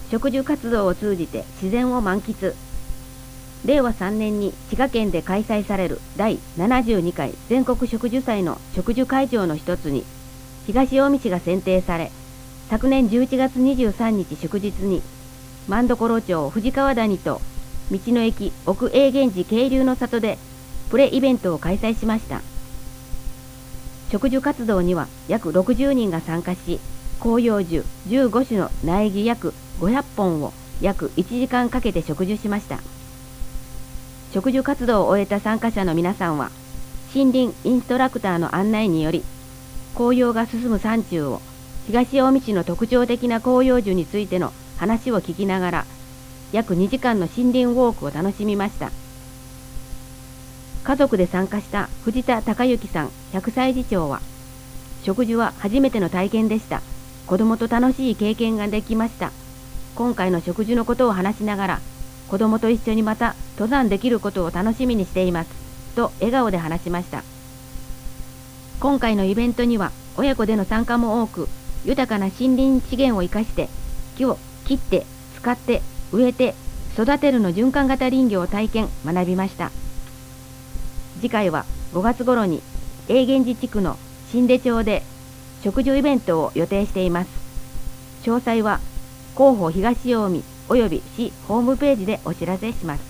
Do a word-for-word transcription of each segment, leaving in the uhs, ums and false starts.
植樹活動を通じて自然を満喫。れいわさんねんに滋賀県で開催されるだいななじゅうにかい全国植樹祭の植樹会場の一つに東近江市が選定され、昨年じゅういちがつにじゅうさんにち祝日に万所町藤川谷と道の駅奥永源寺渓流の里でプレイベントを開催しました。植樹活動には約ろくじゅうにんが参加し、広葉樹じゅうごしゅの苗木約ごひゃっぽんを約いちじかんかけて植樹しました。植樹活動を終えた参加者の皆さんは、森林インストラクターの案内により、紅葉が進む山中を、東近江市の特徴的な広葉樹についての話を聞きながら、約にじかんの森林ウォークを楽しみました。家族で参加した藤田隆之さんひゃくさい児長は、植樹は初めての体験でした。子供と楽しい経験ができました。今回の植樹のことを話しながら、子供と一緒にまた登山できることを楽しみにしていますと笑顔で話しました。今回のイベントには親子での参加も多く、豊かな森林資源を生かして木を切って使って植えて育てるの循環型林業を体験学びました。次回はごがつ頃に永源寺地区の新出町で植樹イベントを予定しています。詳細は広報東近江および市ホームページでお知らせします。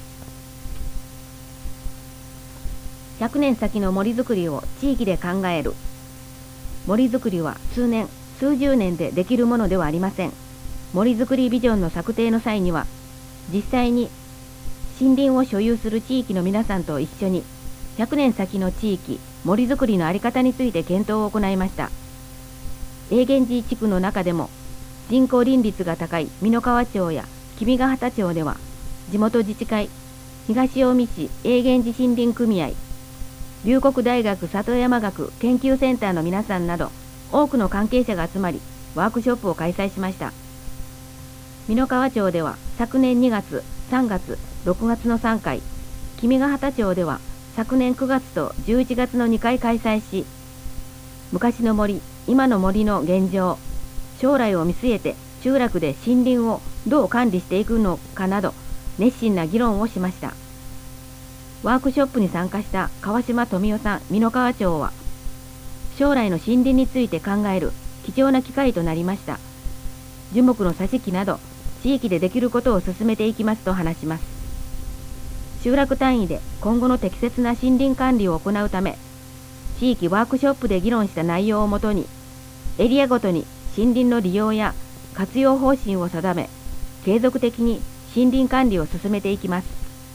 ひゃくねん先の森づくりを地域で考える。森づくりは数年、数十年でできるものではありません。森づくりビジョンの策定の際には、実際に森林を所有する地域の皆さんと一緒に、ひゃくねん先の地域、森づくりの在り方について検討を行いました。永源寺地区の中でも、人口林率が高い美濃川町や君ヶ畑町では、地元自治会、東近江市永源寺森林組合、龍谷大学里山学研究センターの皆さんなど、多くの関係者が集まり、ワークショップを開催しました。美濃川町では昨年にがつ、さんがつ、ろくがつのさんかい、君ヶ畑町では昨年くがつとじゅういちがつのにかい開催し、昔の森、今の森の現状、将来を見据えて集落で森林をどう管理していくのかなど、熱心な議論をしました。ワークショップに参加した川島富夫さん美濃川町は、将来の森林について考える貴重な機会となりました。樹木の挿し木など、地域でできることを進めていきますと話します。集落単位で今後の適切な森林管理を行うため、地域ワークショップで議論した内容をもとに、エリアごとに森林の利用や活用方針を定め、継続的に森林管理を進めていきます。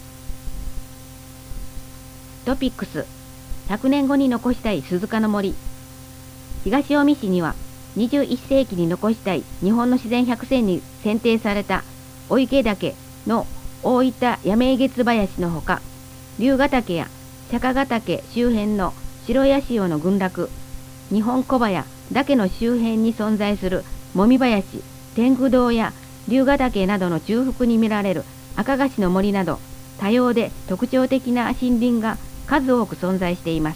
トピックス、ひゃくねんごに残したい鈴鹿の森。東近江市にはにじゅういっせいきに残したい日本の自然百選に選定された御池岳の大分八名月林のほか、龍ヶ岳や釈迦ヶ岳周辺の白八潮の群落、日本小早岳の周辺に存在するもみ林、天狗堂や龍ヶ岳などの中腹に見られる赤樫の森など、多様で特徴的な森林が数多く存在しています。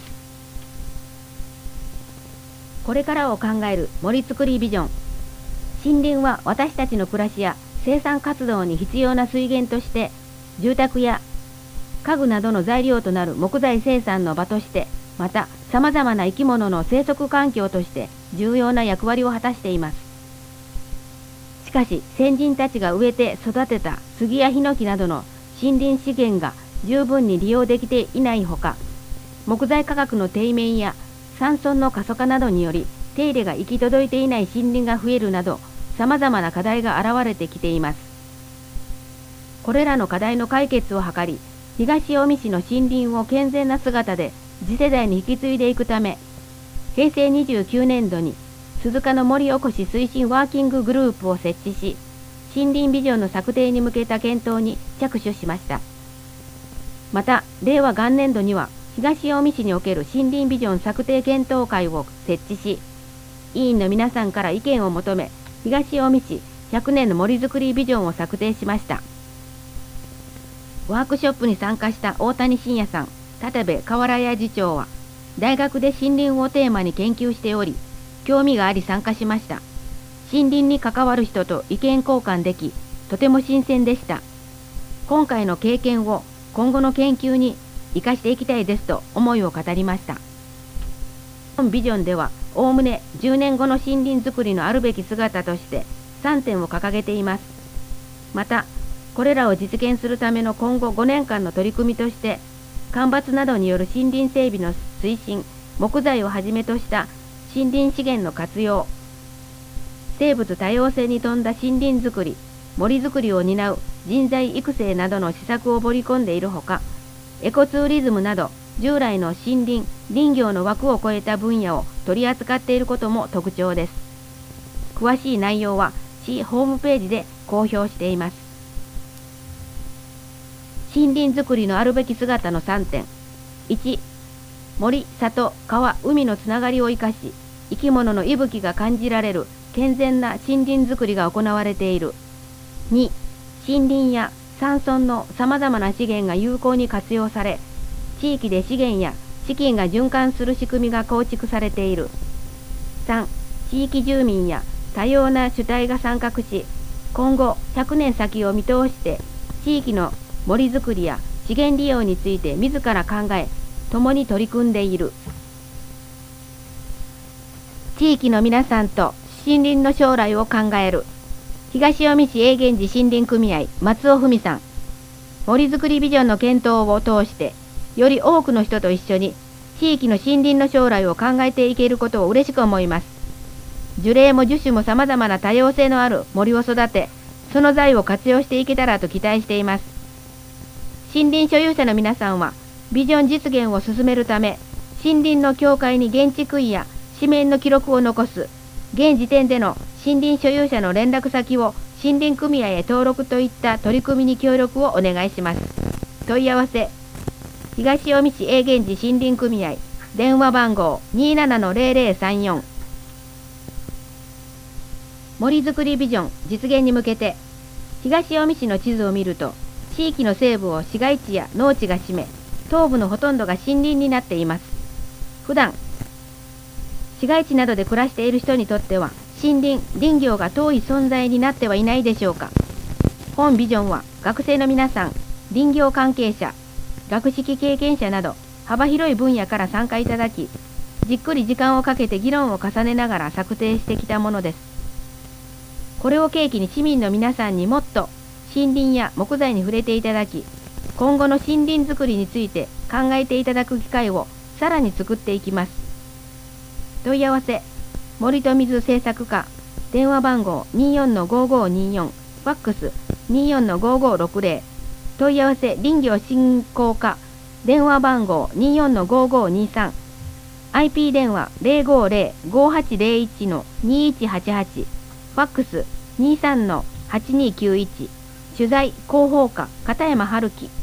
これからを考える森づくりビジョン。森林は私たちの暮らしや生産活動に必要な水源として、住宅や家具などの材料となる木材生産の場として、また様々な生き物の生息環境として重要な役割を果たしています。しかし先人たちが植えて育てた杉やヒノキなどの森林資源が十分に利用できていないほか、木材価格の低迷や山村の過疎化などにより手入れが行き届いていない森林が増えるなど、様々な課題が現れてきています。これらの課題の解決を図り、東近江市の森林を健全な姿で次世代に引き継いでいくため、へいせいにじゅうきゅうねんどに鈴鹿の森おこし推進ワーキンググループを設置し、森林ビジョンの策定に向けた検討に着手しました。また、れいわ元年度には東近江市における森林ビジョン策定検討会を設置し、委員の皆さんから意見を求め、東近江市ひゃくねんの森づくりビジョンを策定しました。ワークショップに参加した大谷信也さん、立部河原屋次長は、大学で森林をテーマに研究しており、興味があり参加しました。森林に関わる人と意見交換でき、 とても新鮮でした。今回の経験を今後の研究に生かしていきたいですと思いを語りました。本ビジョンではおおむねじゅうねんごの森林づくりのあるべき姿としてさんてんを掲げています。またこれらを実現するための今後ごねんかんの取り組みとして、間伐などによる森林整備の推進、木材をはじめとした森林資源の活用、生物多様性に富んだ森林づくり、森づくりを担う人材育成などの施策を盛り込んでいるほか、エコツーリズムなど従来の森林・林業の枠を超えた分野を取り扱っていることも特徴です。詳しい内容は市ホームページで公表しています。森林づくりのあるべき姿のさんてん。いち、森、里、川、海のつながりを生かし、生き物の息吹が感じられる健全な森林づくりが行われている。に、森林や山村のさまざまな資源が有効に活用され、地域で資源や資金が循環する仕組みが構築されている。さん、地域住民や多様な主体が参画し、今後ひゃくねん先を見通して地域の森づくりや資源利用について自ら考え、共に取り組んでいる。地域の皆さんと森林の将来を考える。東近江市永源寺森林組合松尾文さん。森づくりビジョンの検討を通して、より多くの人と一緒に地域の森林の将来を考えていけることを嬉しく思います。樹齢も樹種もさまざまな多様性のある森を育て、その財を活用していけたらと期待しています。森林所有者の皆さんは、ビジョン実現を進めるため、森林の境界に現地区位や紙面の記録を残す、現時点での森林所有者の連絡先を森林組合へ登録といった取り組みに協力をお願いします。問い合わせ、東近江市永源寺森林組合、電話番号 にーななのゼロゼロさんよん。森づくりビジョン実現に向けて、東近江市の地図を見ると、地域の西部を市街地や農地が占め、東部のほとんどが森林になっています。普段、市街地などで暮らしている人にとっては、森林・林業が遠い存在になってはいないでしょうか。本ビジョンは、学生の皆さん、林業関係者、学識経験者など、幅広い分野から参加いただき、じっくり時間をかけて議論を重ねながら策定してきたものです。これを契機に市民の皆さんにもっと、森林や木材に触れていただき、今後の森林づくりについて考えていただく機会をさらに作っていきます。問い合わせ、森と水政策課、電話番号 にーよんのごーごーにーよん、ファックス にーよんのごーごーろくゼロ、問い合わせ林業振興課、電話番号 にーよんのごーごーにーさん、アイピー 電話 ゼロごーゼロ ごーはちゼロいちのにーいちはちはち、ファックス にーさんのはちにーきゅういち、取材広報課片山春樹。